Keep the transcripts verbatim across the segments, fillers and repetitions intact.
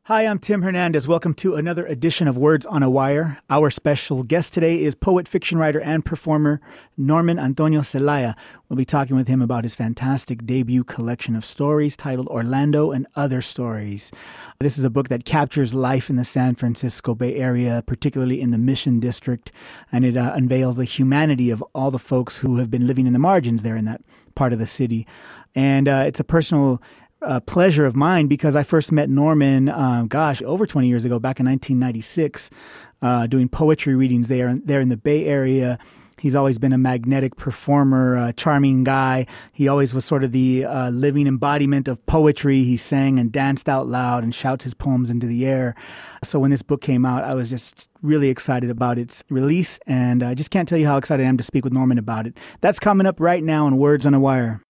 Hi, I'm Tim Hernandez. Welcome to another edition of Words on a Wire. Our special guest today is poet, fiction writer, and performer Norman Antonio Celaya. We'll be talking with him about his fantastic debut collection of stories titled Orlando and Other Stories. This is a book that captures life in the San Francisco Bay Area, particularly in the Mission District, and it uh, unveils the humanity of all the folks who have been living in the margins there in that part of the city. And uh, it's a personal Uh, pleasure of mine because I first met Norman, um, gosh, over twenty years ago, back in nineteen ninety-six, uh, doing poetry readings there, there in the Bay Area. He's always been a magnetic performer, a charming guy. He always was sort of the uh, living embodiment of poetry. He sang and danced out loud and shouts his poems into the air. So when this book came out, I was just really excited about its release, and I just can't tell you how excited I am to speak with Norman about it. That's coming up right now on Words on a Wire.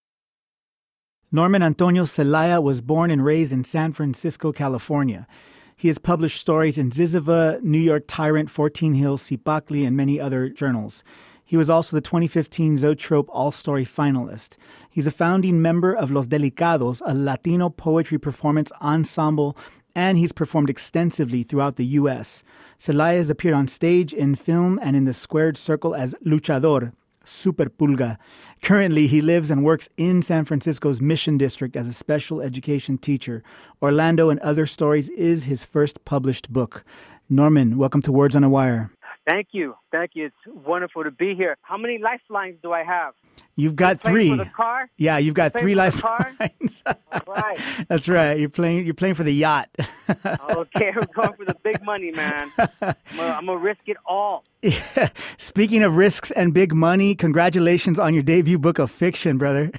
Norman Antonio Celaya was born and raised in San Francisco, California. He has published stories in Ziziva, New York Tyrant, fourteen Hills, Cipacli, and many other journals. He was also the twenty fifteen Zoetrope All-Story finalist. He's a founding member of Los Delicados, a Latino poetry performance ensemble, and he's performed extensively throughout the U S. Celaya has appeared on stage, in film, and in the squared circle as Luchador, Super Pulga. Currently, he lives and works in San Francisco's Mission District as a special education teacher. Orlando and Other Stories is his first published book. Norman, welcome to Words on a Wire. Thank you. Thank you. It's wonderful to be here. How many lifelines do I have? You've got playing three. For the car? Yeah, you've got playing three for lifelines. All right. That's right. You're playing. You're playing for the yacht. Okay, we're going for the big money, man. I'm gonna risk it all. Yeah. Speaking of risks and big money, congratulations on your debut book of fiction, brother.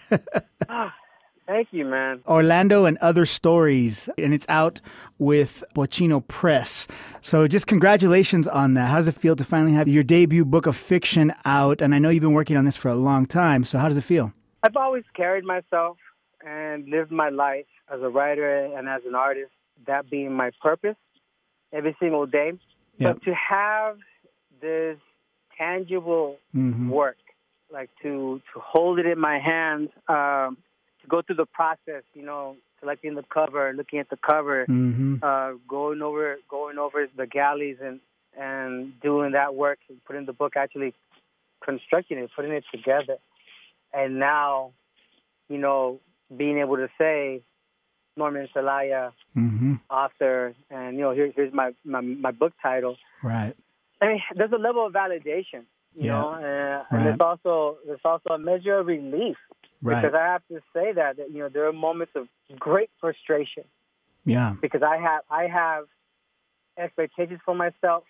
Thank you, man. Orlando and Other Stories, and it's out with Bochino Press. So just congratulations on that. How does it feel to finally have your debut book of fiction out? And I know you've been working on this for a long time, so how does it feel? I've always carried myself and lived my life as a writer and as an artist, that being my purpose every single day. Yep. But to have this tangible mm-hmm. work, like to, to hold it in my hands, um, to go through the process, you know, selecting the cover, looking at the cover, mm-hmm. uh, going over going over the galleys and, and doing that work, and putting the book, actually constructing it, putting it together. And now, you know, being able to say, Norman Celaya, mm-hmm. author, and, you know, here, here's my, my, my book title. Right. I mean, there's a level of validation, you yeah. know, uh, right. and there's also, there's also a measure of relief. Right. Because I have to say that, that, you know, there are moments of great frustration. Yeah. Because I have I have expectations for myself.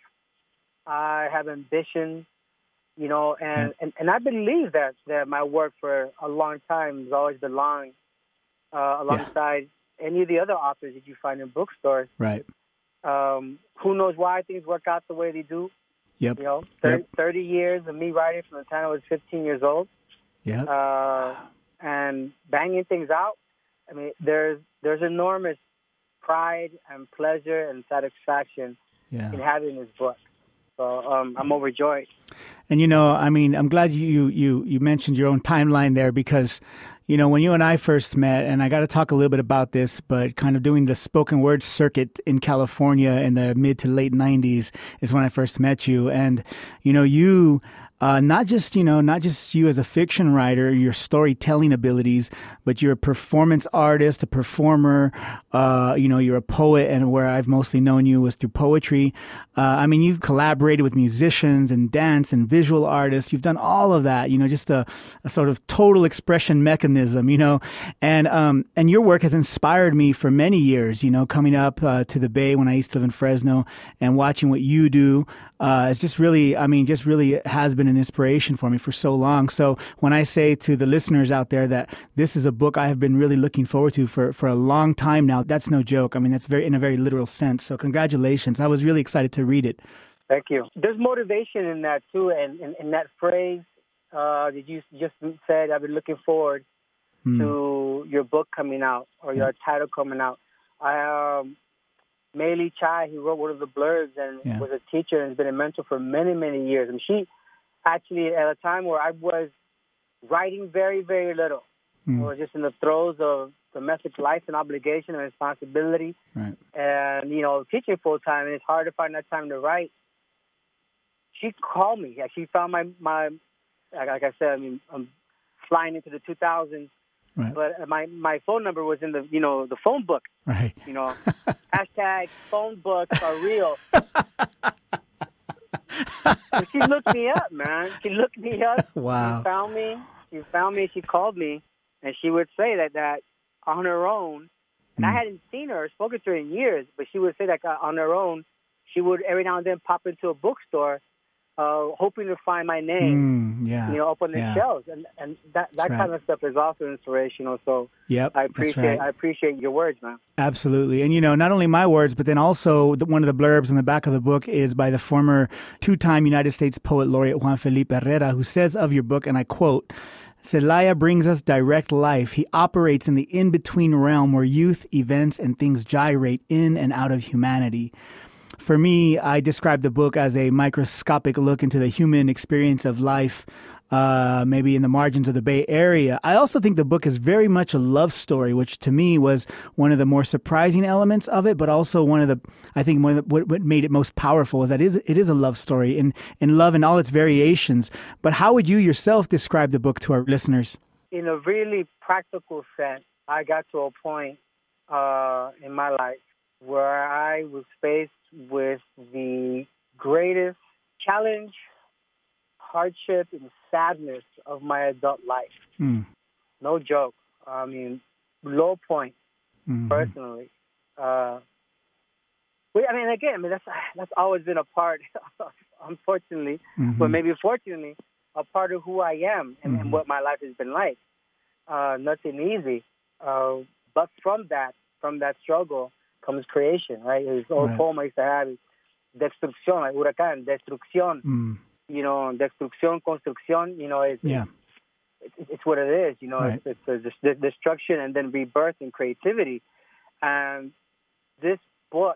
I have ambition, you know, and, yeah. and, and I believe that, that my work for a long time has always belonged uh, alongside yeah. any of the other authors that you find in bookstores. Right. Um, who knows why things work out the way they do? Yep. You know, thirty, yep. thirty years of me writing from the time I was fifteen years old. Yeah. Uh, and banging things out. I mean, there's there's enormous pride and pleasure and satisfaction yeah. in having this book. So um, I'm overjoyed. And, you know, I mean, I'm glad you, you, you mentioned your own timeline there because, you know, when you and I first met, and I got to talk a little bit about this, but kind of doing the spoken word circuit in California in the mid to late nineties is when I first met you. And, you know, you... Uh, not just, you know, not just you as a fiction writer, your storytelling abilities, but you're a performance artist, a performer, uh, you know, you're a poet, and where I've mostly known you was through poetry. Uh, I mean, you've collaborated with musicians and dance and visual artists. You've done all of that, you know, just a, a sort of total expression mechanism, you know, and, um, and your work has inspired me for many years, you know, coming up, uh, to the Bay when I used to live in Fresno and watching what you do, uh, it's just really, I mean, just really has been an inspiration for me for so long. So when I say to the listeners out there that this is a book I have been really looking forward to for, for a long time now, that's no joke. I mean, that's very in a very literal sense. So congratulations. I was really excited to read it. Thank you. There's motivation in that, too, and in, in that phrase uh, that you just said, I've been looking forward mm. to your book coming out or your yeah. title coming out. I um, Mei Lee Chai, he wrote one of the blurbs and yeah. was a teacher and has been a mentor for many, many years. And she actually, at a time where I was writing very, very little, mm. or just in the throes of domestic life and obligation and responsibility, right. and, you know, teaching full-time, and it's hard to find that time to write. She called me. Yeah, she found my, my like I said, I mean, I'm flying into the two thousands, right. but my, my phone number was in the, you know, the phone book. Right. You know, hashtag phone books are real. So she looked me up, man. She looked me up. Wow. She found me. She found me. She called me, and she would say that, that on her own, and mm. I hadn't seen her or spoken to her in years, but she would say that on her own, she would every now and then pop into a bookstore, uh, hoping to find my name, mm, yeah. you know, up on the yeah. shelves, and and that, that right. kind of stuff is also inspirational. So yep, I appreciate right. I appreciate your words, man. Absolutely. And, you know, not only my words, but then also the, one of the blurbs in the back of the book is by the former two-time United States Poet Laureate Juan Felipe Herrera, who says of your book, and I quote, Celaya brings us direct life. He operates in the in-between realm where youth, events, and things gyrate in and out of humanity. For me, I describe the book as a microscopic look into the human experience of life, uh, maybe in the margins of the Bay Area. I also think the book is very much a love story, which to me was one of the more surprising elements of it, but also one of the, I think one of the, what, what made it most powerful is that it is, it is a love story in, in love in all its variations. But how would you yourself describe the book to our listeners? In a really practical sense, I got to a point uh, in my life where I was faced with the greatest challenge, hardship, and sadness of my adult life. Mm. No joke. I mean, low point, mm-hmm. personally. Uh, we, I mean, again, I mean that's that's always been a part, unfortunately, mm-hmm. but maybe fortunately, a part of who I am and, mm-hmm. and what my life has been like. Uh, nothing easy. Uh, but from that, from that struggle, comes creation, right? His old right. poem I used to have is destrucción, like huracán, destrucción. Mm. You know, destrucción, construcción, you know, it's, yeah. it's, it's what it is, you know, right. it's, it's a destruction and then rebirth and creativity. And this book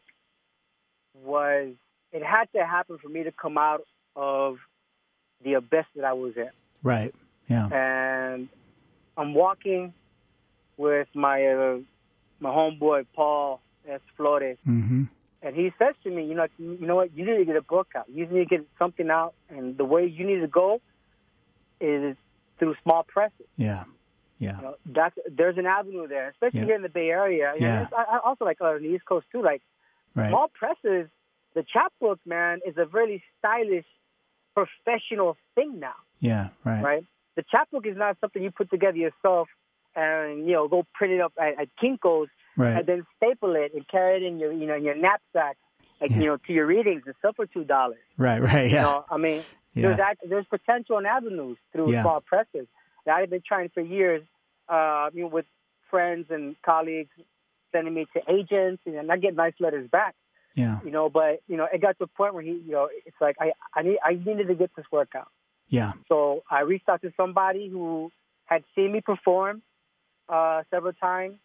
was, it had to happen for me to come out of the abyss that I was in. Right, yeah. And I'm walking with my, uh, my homeboy, Paul S. Flores, mm-hmm. and he says to me, you know, you know what, you need to get a book out. You need to get something out, and the way you need to go is through small presses. Yeah, yeah. You know, that's, there's an avenue there, especially yeah. here in the Bay Area. Yeah. And I, I also like uh, on the East Coast, too. Like, right. small presses, the chapbook, man, is a really stylish, professional thing now. Yeah, right. Right? The chapbook is not something you put together yourself and, you know, go print it up at, at Kinko's. Right. And then staple it and carry it in your, you know, in your knapsack, like, yeah. you know, to your readings and sell for two dollars. Right, right, yeah. You know, I mean, yeah. there's that, there's potential and avenues through yeah. small presses that I've been trying for years. Uh, you know, with friends and colleagues sending me to agents, and I get nice letters back. Yeah. You know, but you know, it got to a point where he, you know, it's like I, I need, I needed to get this work out. Yeah. So I reached out to somebody who had seen me perform uh, several times.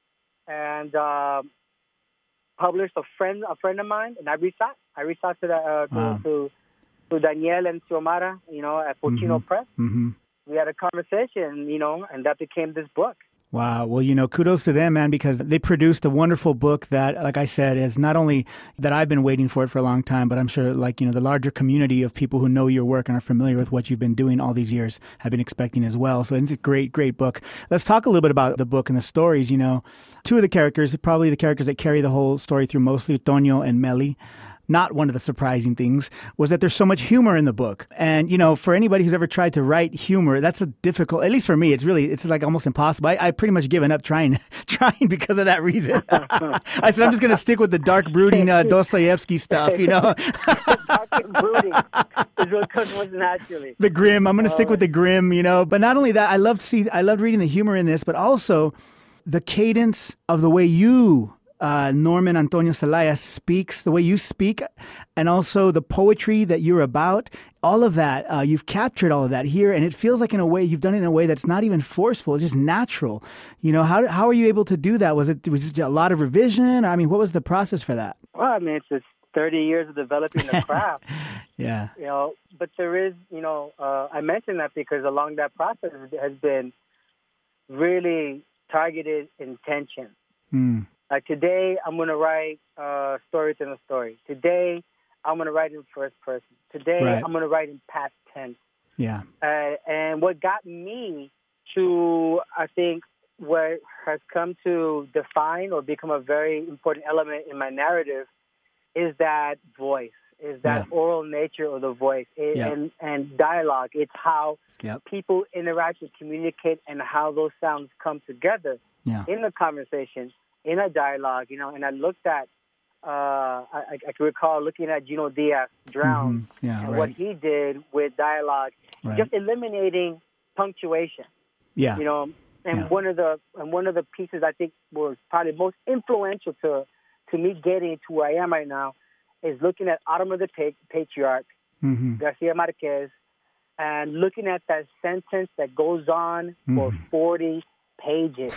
And uh, published a friend, a friend of mine, and I reached out. I reached out to the, uh, to, wow. to to Daniel and Xiomara, you know, at Pochino mm-hmm. Press. Mm-hmm. We had a conversation, you know, and that became this book. Wow. Well, you know, kudos to them, man, because they produced a wonderful book that, like I said, is not only that I've been waiting for it for a long time, but I'm sure, like, you know, the larger community of people who know your work and are familiar with what you've been doing all these years have been expecting as well. So it's a great, great book. Let's talk a little bit about the book and the stories. You know, two of the characters, probably the characters that carry the whole story through mostly, Tonio and Meli. Not one of the surprising things was that there's so much humor in the book. And, you know, for anybody who's ever tried to write humor, that's a difficult, at least for me, it's really, it's like almost impossible. I, I pretty much given up trying, trying because of that reason. I said, I'm just going to stick with the dark, brooding uh, Dostoevsky stuff, you know. Dark and brooding is what comes most naturally. The grim, I'm going to stick with the grim, you know. But not only that, I loved see, I loved reading the humor in this, but also the cadence of the way you Uh, Norman Antonio Celaya speaks, the way you speak, and also the poetry that you're about, all of that, uh, you've captured all of that here, and it feels like in a way, you've done it in a way that's not even forceful, it's just natural. You know, how how are you able to do that? Was it, was it a lot of revision? I mean, what was the process for that? Well, I mean, it's just thirty years of developing the craft. Yeah. You know, but there is, you know, uh, I mentioned that because along that process has been really targeted intention. Mm. Like today, I'm going to write a story within a story. Today, I'm going to write in first person. Today, Right. I'm going to write in past tense. Yeah. Uh, and what got me to, I think, what has come to define or become a very important element in my narrative is that voice, is that Yeah. oral nature of the voice, it, Yeah. and, and dialogue. It's how Yep. people interact and communicate and how those sounds come together Yeah. in a conversation, in a dialogue, you know. And I looked at, uh, I, I can recall looking at Gino Diaz, Drown, Mhm. Yeah, and right. what he did with dialogue, Right. just eliminating punctuation, Yeah. you know. And Yeah. one of the and one of the pieces I think was probably most influential to to me getting to where I am right now is looking at Autumn of the Pa- Patriarch, Mhm. Garcia Marquez, and looking at that sentence that goes on for Mhm. forty pages.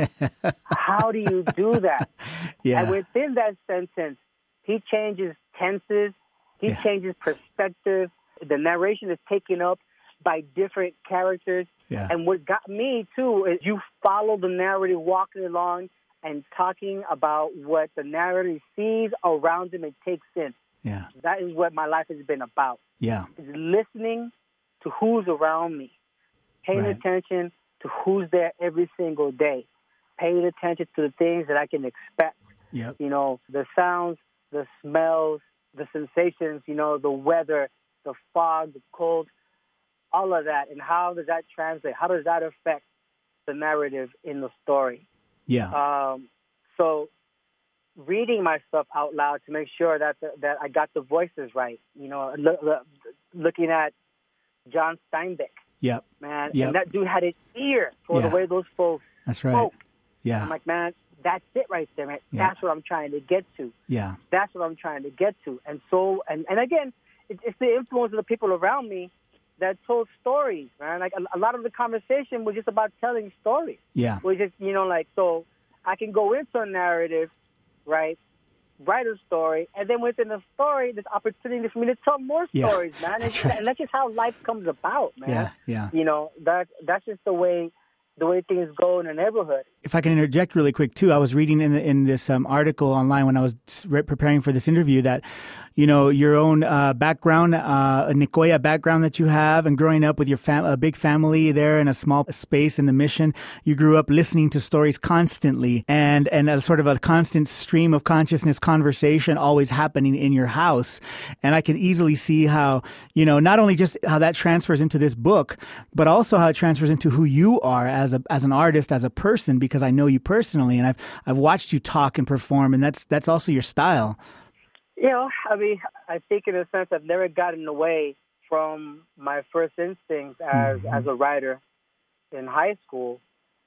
How do you do that? Yeah. And within that sentence, he changes tenses, he Yeah. changes perspective. The narration is taken up by different characters. Yeah. And what got me, too, is you follow the narrative walking along and talking about what the narrative sees around him and takes in. Yeah. That is what my life has been about, Yeah. is listening to who's around me, paying Right. attention to who's there every single day, paying attention to the things that I can expect. Yep. You know, the sounds, the smells, the sensations, you know, the weather, the fog, the cold, all of that. And how does that translate? How does that affect the narrative in the story? Yeah. Um, so reading my stuff out loud to make sure that the, that I got the voices right. You know, look, look, looking at John Steinbeck, Yep. man, Yep. and that dude had an ear for Yeah. the way those folks That's right. spoke. Yeah. I'm like, man, that's it right there, man. Yeah. That's what I'm trying to get to. Yeah. That's what I'm trying to get to. And so, and, and again, it, it's the influence of the people around me that told stories, man. Like a, a lot of the conversation was just about telling stories. Yeah. We just, you know, like, so I can go into a narrative, right, write a story, and then within the story, there's opportunity for me to tell more Yeah. stories, man. That's And, right. and that's just how life comes about, man. Yeah. Yeah. You know, that that's just the way the way things go in a neighborhood. If I can interject really quick too, I was reading in the, in this um, article online when I was re- preparing for this interview that, you know, your own uh, background, uh, a Nicoya background that you have, and growing up with your fam- a big family there in a small space in the Mission, you grew up listening to stories constantly, and and a sort of a constant stream of consciousness conversation always happening in your house. And I can easily see how, you know, not only just how that transfers into this book, but also how it transfers into who you are as a as an artist, as a person, because I know you personally, and I've I've watched you talk and perform, and that's that's also your style. You know, I mean, I think in a sense I've never gotten away from my first instinct as Mhm. as a writer in high school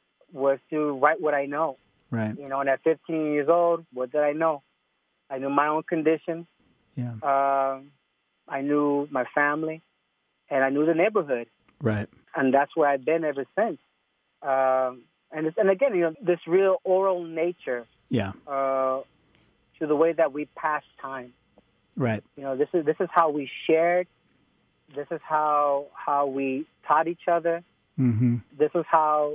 was to write what I know. Right. You know, and at fifteen years old, what did I know? I knew my own condition. Yeah. Um, I knew my family, and I knew the neighborhood, Right. and that's where I've been ever since. Um, and it's, and again, you know, this real oral nature Yeah. uh, to the way that we pass time. Right. You know, this is this is how we shared. This is how how we taught each other. Mm-hmm. This is how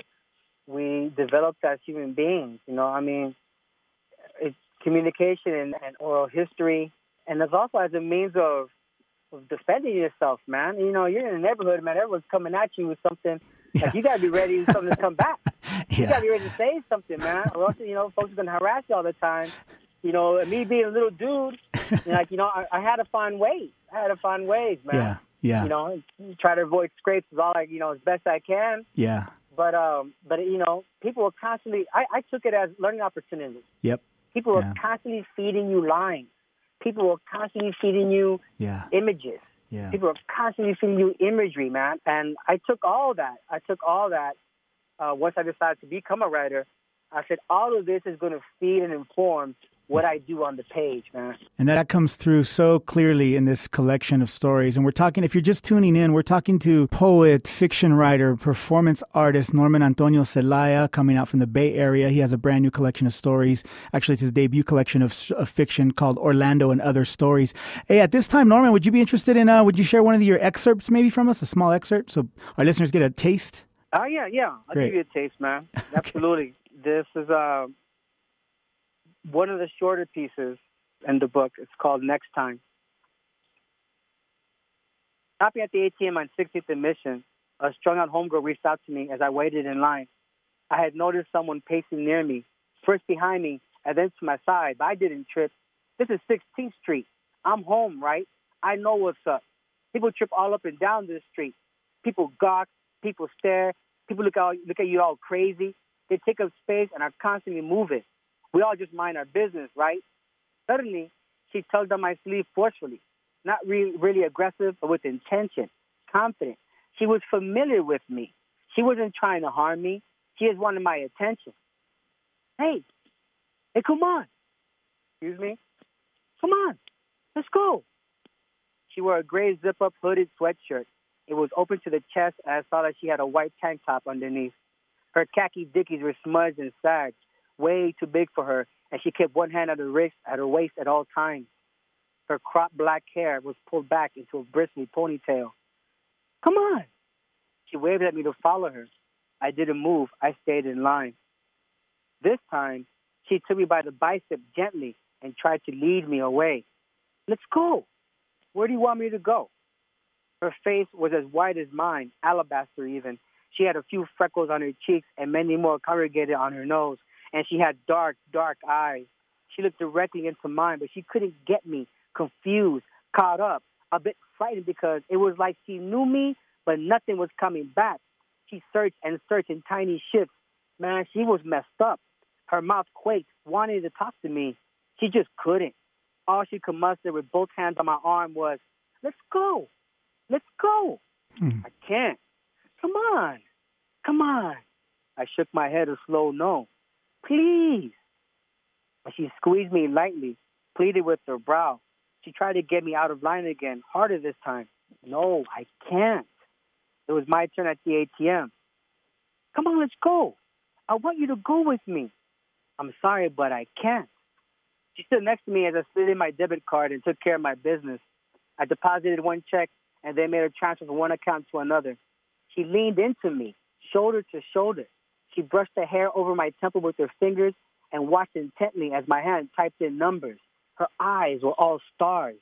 we developed as human beings. You know, I mean, it's communication and, and oral history, and it's also as a means of, of defending yourself, man. You know, you're in a neighborhood, man. Everyone's coming at you with something. Yeah. Like, you got to be ready for something to come back. You got Yeah. to be ready to say something, man, or else, you know, folks are going to harass you all the time. You know, and me being a little dude, you know, like, you know, I, I had to find ways. I had to find ways, man. Yeah. Yeah. You know, try to avoid scrapes as all I, you know, as best I can. Yeah. But, um, but you know, people were constantly, I, I took it as learning opportunities. Yep. People were Yeah. constantly feeding you lines. People were constantly feeding you Yeah. images. Yeah. People were constantly feeding you imagery, man. And I took all that. I took all that uh, once I decided to become a writer. I said, all of this is going to feed and inform what I do on the page, man. And that comes through so clearly in this collection of stories. And we're talking, if you're just tuning in, we're talking to poet, fiction writer, performance artist Norman Antonio Celaya, coming out from the Bay Area. He has a brand new collection of stories. Actually, it's his debut collection of, of fiction called Orlando and Other Stories. Hey, at this time, Norman, would you be interested in, uh, would you share one of your excerpts maybe from us, a small excerpt, so our listeners get a taste? Oh, yeah, yeah. I'll Great. give you a taste, man. Absolutely. This is uh, one of the shorter pieces in the book. It's called Next Time. Stopping at the A T M on sixtieth and Mission, a strung-out homegirl reached out to me as I waited in line. I had noticed someone pacing near me, first behind me, and then to my side, but I didn't trip. This is sixteenth Street. I'm home, right? I know what's up. People trip all up and down this street. People gawk, people stare, people look, out, look at you all crazy. They take up space and are constantly moving. We all just mind our business, right? Suddenly, she tugged on my sleeve forcefully. Not re- really aggressive, but with intention, confident. She was familiar with me. She wasn't trying to harm me. She just wanted my attention. Hey, hey, come on. Excuse me? Come on, let's go. She wore a gray zip-up hooded sweatshirt. It was open to the chest, and I saw that she had a white tank top underneath. Her khaki dickies were smudged and sagged, way too big for her, and she kept one hand at her wrist, at her waist at all times. Her cropped black hair was pulled back into a bristly ponytail. Come on. She waved at me to follow her. I didn't move. I stayed in line. This time, she took me by the bicep gently and tried to lead me away. Let's go. Where do you want me to go? Her face was as white as mine, alabaster even. She had a few freckles on her cheeks and many more congregated on her nose, and she had dark, dark eyes. She looked directly into mine, but she couldn't get me, confused, caught up, a bit frightened because it was like she knew me, but nothing was coming back. She searched and searched in tiny shifts. Man, she was messed up. Her mouth quaked, wanting to talk to me. She just couldn't. All she could muster with both hands on my arm was, let's go. Let's go. Hmm. I can't. Come on. Come on. I shook my head a slow no. Please. But she squeezed me lightly, pleaded with her brow. She tried to get me out of line again, harder this time. No, I can't. It was my turn at the A T M. Come on, let's go. I want you to go with me. I'm sorry, but I can't. She stood next to me as I slid in my debit card and took care of my business. I deposited one check and then made a transfer from one account to another. She leaned into me, shoulder to shoulder. She brushed the hair over my temple with her fingers and watched intently as my hand typed in numbers. Her eyes were all stars.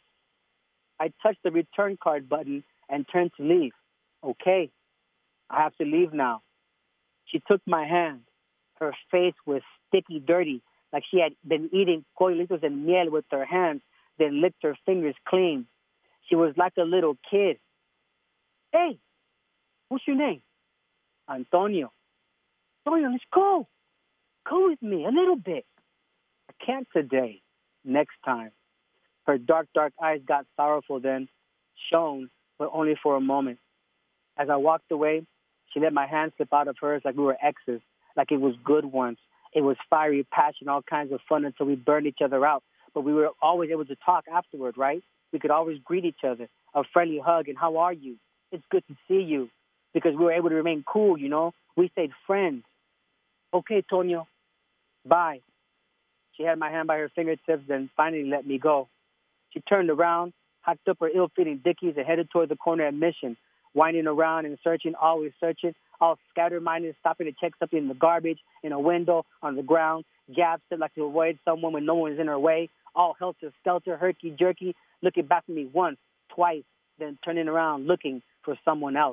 I touched the return card button and turned to leave. Okay, I have to leave now. She took my hand. Her face was sticky dirty, like she had been eating coilitos and miel with her hands, then licked her fingers clean. She was like a little kid. Hey, what's your name? Antonio. Antonio, let's go. Go with me a little bit. I can't today. Next time. Her dark, dark eyes got sorrowful then, shone, but only for a moment. As I walked away, she let my hand slip out of hers like we were exes, like it was good once. It was fiery passion, all kinds of fun until we burned each other out. But we were always able to talk afterward, right? We could always greet each other, a friendly hug, and how are you? It's good to see you. Because we were able to remain cool, you know? We stayed friends. Okay, Tonio. Bye. She had my hand by her fingertips, then finally let me go. She turned around, hocked up her ill-fitting dickies, and headed toward the corner at Mission, winding around and searching, always searching, all scattered-minded, stopping to check something in the garbage, in a window, on the ground, gaps it like to avoid someone when no one is in her way, all helter-skelter, herky-jerky, looking back at me once, twice, then turning around, looking for someone else.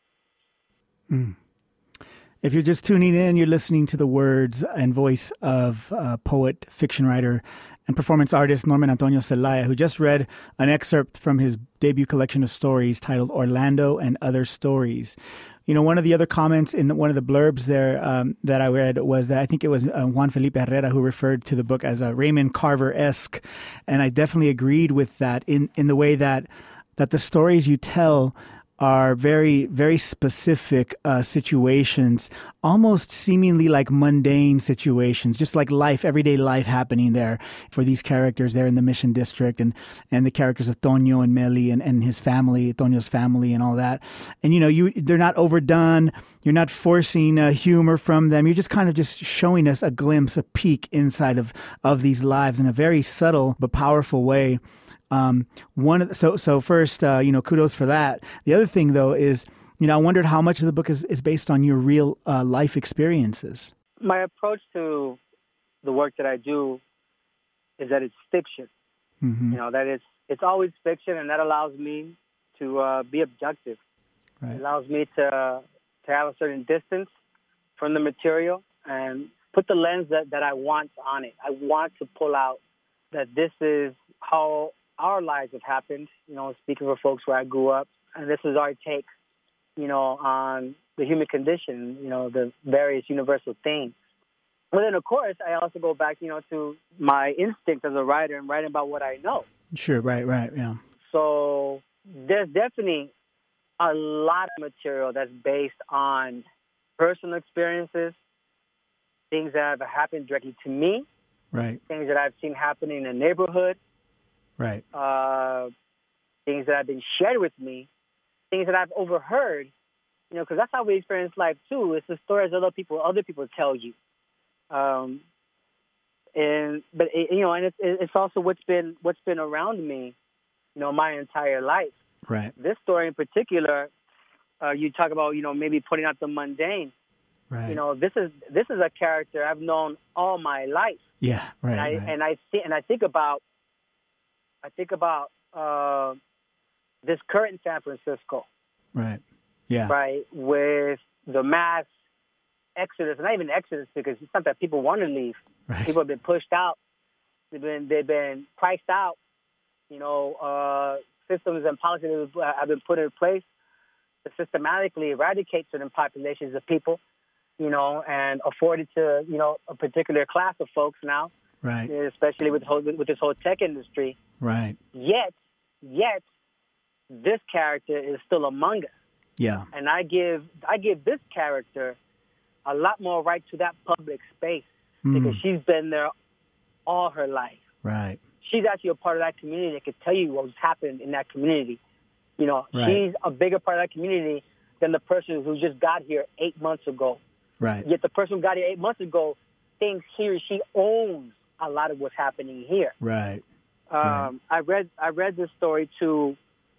Mm. If you're just tuning in, you're listening to the words and voice of uh, poet, fiction writer, and performance artist Norman Antonio Celaya, who just read an excerpt from his debut collection of stories titled Orlando and Other Stories. You know, one of the other comments in one of the blurbs there um, that I read was that I think it was uh, Juan Felipe Herrera who referred to the book as a Raymond Carver-esque. And I definitely agreed with that in, in the way that that the stories you tell are very, very specific uh, situations, almost seemingly like mundane situations, just like life, everyday life happening there for these characters there in the Mission District and, and the characters of Tonio and Meli and, and his family, Tonio's family and all that. And, you know, you they're not overdone. You're not forcing uh, humor from them. You're just kind of just showing us a glimpse, a peek inside of, of these lives in a very subtle but powerful way. Um, one of the, so so first, uh, you know, kudos for that. The other thing, though, is, you know, I wondered how much of the book is, is based on your real uh, life experiences. my approach to the work that I do is that it's fiction. Mm-hmm. You know, that it's it's always fiction, and that allows me to uh, be objective. Right. It allows me to to have a certain distance from the material and put the lens that, that I want on it. I want to pull out that this is how our lives have happened, you know, speaking for folks where I grew up, and this is our take, you know, on the human condition, you know, the various universal themes. But then, of course, I also go back, you know, to my instinct as a writer and writing about what I know. Sure, right, right, yeah. So there's definitely a lot of material that's based on personal experiences, things that have happened directly to me, right, things that I've seen happening in the neighborhood, right, uh, things that have been shared with me, things that I've overheard, you know, because that's how we experience life too. It's the stories other people other people tell you, um, and but it, you know, and it's it's also what's been what's been around me, you know, my entire life. right, This story in particular, uh, you talk about, you know, maybe putting out the mundane. right. You know, this is this is a character I've known all my life. Yeah, right, And I right. and I see and I think about I think about uh, this current San Francisco, right, yeah, right, with the mass exodus, and not even exodus because it's not that people want to leave. right, People have been pushed out. They've been they've been priced out. You know, uh, systems and policies have been put in place to systematically eradicate certain populations of people, you know, and afford it to, you know, a particular class of folks now, right, especially with, whole, with this whole tech industry. right, Yet, yet, this character is still among us. yeah, And I give I give this character a lot more right to that public space because mm, she's been there all her life. right, She's actually a part of that community that could tell you what's happened in that community. You know, Right. she's a bigger part of that community than the person who just got here eight months ago. right, Yet the person who got here eight months ago thinks he or she owns a lot of what's happening here. right, Um, Right. I read I read this story to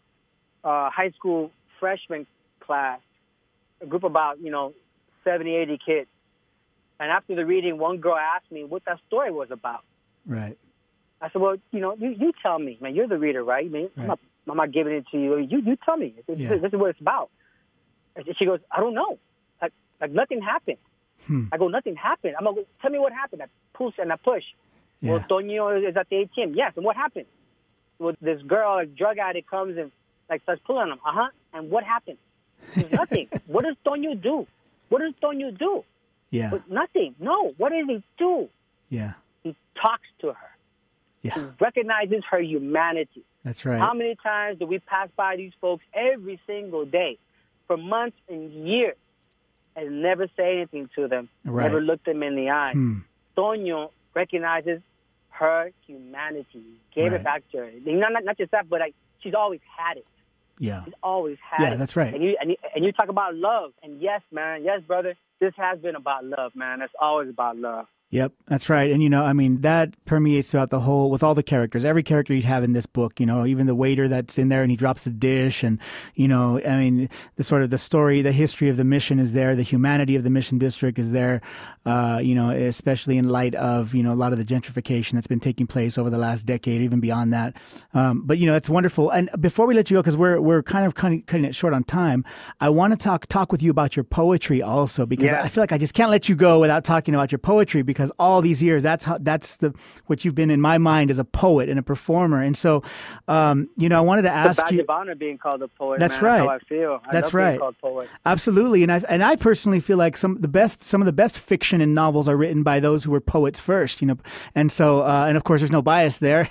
a high school freshman class, a group of about, you know, seventy, eighty kids. And after the reading, one girl asked me what that story was about. right, I said, well, you know, you, you tell me, man. You're the reader, right? I mean, I'm, Right. not, I'm not giving it to you. You you tell me. This, Yeah. this is what it's about. And she goes, I don't know. Like, like nothing happened. hmm. I go, nothing happened. I'm like, tell me what happened. I push and I push. Well, yeah, Tonio is at the A T M. Yes, and what happened? Well, this girl, a drug addict, comes and like starts pulling him. Uh huh. And what happened? There's nothing. What does Tonio do? What does Tonio do? yeah, But nothing. No. What does he do? yeah, He talks to her. He yeah, recognizes her humanity. that's right, How many times do we pass by these folks every single day for months and years and never say anything to them, Right. never look them in the eye? hmm. Tonio recognizes her humanity, gave Right. it back to her. Not, not, not just that, but like, she's always had it. yeah, She's always had Yeah, it. that's right. And you, and you and you talk about love, and yes, man, yes, brother, this has been about love, man. It's always about love. Yep, that's right. And, you know, I mean, that permeates throughout the whole, with all the characters, every character you'd have in this book, you know, even the waiter that's in there and he drops the dish and, you know, I mean, the sort of the story, the history of the mission is there. The humanity of the Mission District is there, uh, you know, especially in light of, you know, a lot of the gentrification that's been taking place over the last decade, even beyond that. Um, but, you know, it's wonderful. And before we let you go, because we're, we're kind of cutting, cutting it short on time, I want to talk, talk with you about your poetry also, because Yeah. I feel like I just can't let you go without talking about your poetry, because all these years, that's how, that's the, what you've been in my mind as a poet and a performer. And so, um, you know, I wanted to The ask badge you. of honor being called a poet. That's man. right. That's how I feel. I That's love being right. called poet. Absolutely. And I, and I personally feel like some, the best, some of the best fiction and novels are written by those who were poets first, you know, and so, uh, and of course there's no bias there,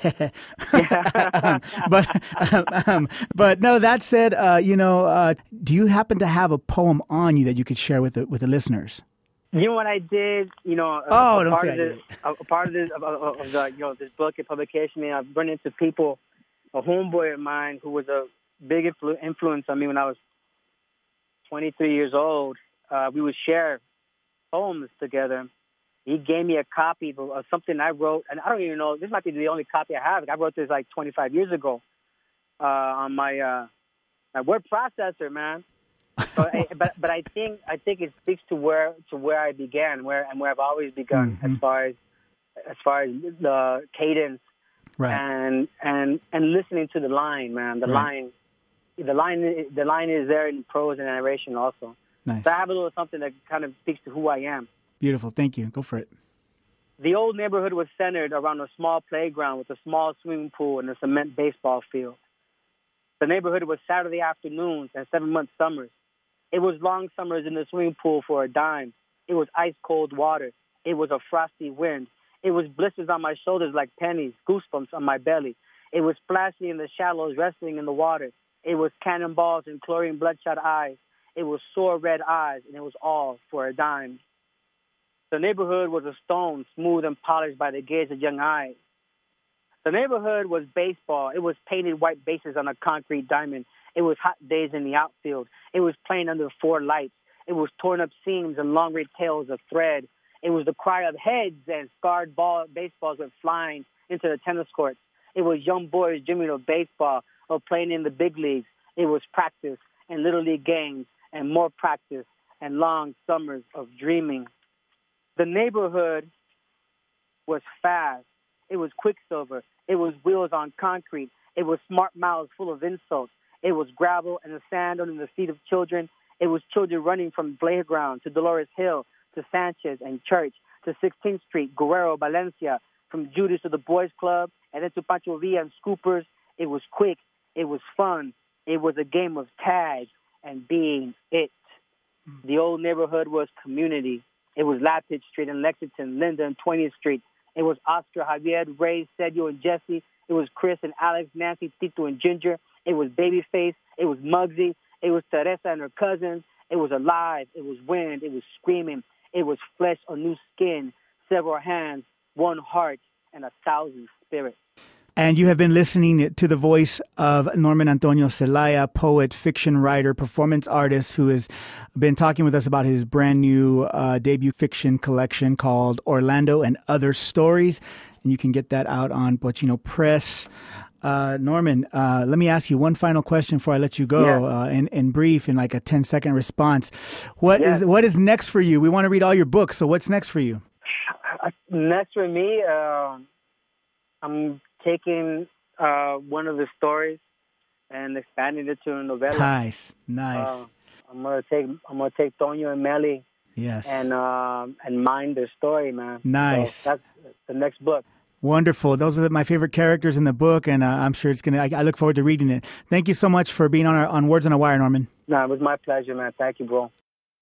um, but, um, um, but no, that said, uh, you know, uh, do you happen to have a poem on you that you could share with the, with the listeners? You know what I did? You know, a, Oh, a don't part say of I this, a, a part of this, of, of, of the, you know, this book and publication. And I've run into people. A homeboy of mine who was a big influ- influence on me when I was twenty-three years old. Uh, we would share poems together. He gave me a copy of, of something I wrote, and I don't even know. This might be the only copy I have. I wrote this like twenty-five years ago uh, on my uh, my word processor, man. So, but but I think I think it speaks to where to where I began, where and where I've always begun, mm-hmm. as far as as far as the cadence, right. and and and listening to the line, man. The right. line, the line, the line is there in prose and narration also. Nice. So I have a little something that kind of speaks to who I am. Beautiful. Thank you. Go for it. The old neighborhood was centered around a small playground with a small swimming pool and a cement baseball field. The neighborhood was Saturday afternoons and seven-month summers. It was long summers in the swimming pool for a dime. It was ice-cold water. It was a frosty wind. It was blisters on my shoulders like pennies, goosebumps on my belly. It was splashing in the shallows, wrestling in the water. It was cannonballs and chlorine bloodshot eyes. It was sore red eyes, and it was all for a dime. The neighborhood was a stone, smooth and polished by the gaze of young eyes. The neighborhood was baseball. It was painted white bases on a concrete diamond. It was hot days in the outfield. It was playing under four lights. It was torn up seams and long red tails of thread. It was the cry of heads, and scarred ball baseballs went flying into the tennis courts. It was young boys dreaming of baseball or playing in the big leagues. It was practice and little league games and more practice and long summers of dreaming. The neighborhood was fast. It was quicksilver. It was wheels on concrete. It was smart mouths full of insults. It was gravel and the sand under the feet of children. It was children running from Playground to Dolores Hill to Sanchez and Church to sixteenth Street, Guerrero, Valencia, from Judas to the Boys Club, and then to Pancho Villa and Scoopers. It was quick. It was fun. It was a game of tag and being it. The old neighborhood was community. It was Lapidge Street and Lexington, Linda and twentieth Street. It was Oscar, Javier, Ray, Sergio, and Jesse. It was Chris and Alex, Nancy, Tito, and Ginger. It was Babyface. It was Muggsy. It was Teresa and her cousins. It was alive. It was wind. It was screaming. It was flesh on new skin, several hands, one heart, and a thousand spirits. And you have been listening to the voice of Norman Antonio Celaya, poet, fiction writer, performance artist, who has been talking with us about his brand new uh, debut fiction collection called Orlando and Other Stories. And you can get that out on Pochino Press. Uh, Norman, uh, let me ask you one final question before I let you go, yeah. uh, in, in brief, in like a ten-second response. What yeah. is what is next for you? We want to read all your books, so what's next for you? Next for me, uh, I'm taking uh, one of the stories and expanding it to a novella. Nice, nice. Uh, I'm gonna take I'm gonna take Tonio and Melly. Yes. And uh, and mine their story, man. Nice. So that's the next book. Wonderful. Those are my favorite characters in the book, and uh, I'm sure it's gonna. I, I look forward to reading it. Thank you so much for being on our, on Words on a Wire, Norman. No, it was my pleasure, man. Thank you, bro.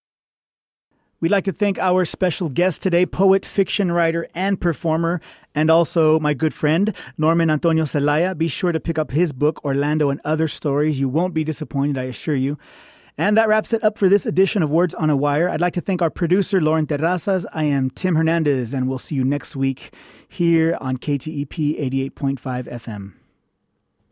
We'd like to thank our special guest today, poet, fiction writer, and performer, and also my good friend, Norman Antonio Celaya. Be sure to pick up his book, Orlando and Other Stories. You won't be disappointed, I assure you. And that wraps it up for this edition of Words on a Wire. I'd like to thank our producer, Lauren Terrazas. I am Tim Hernandez, and we'll see you next week here on K T E P eighty-eight point five F M.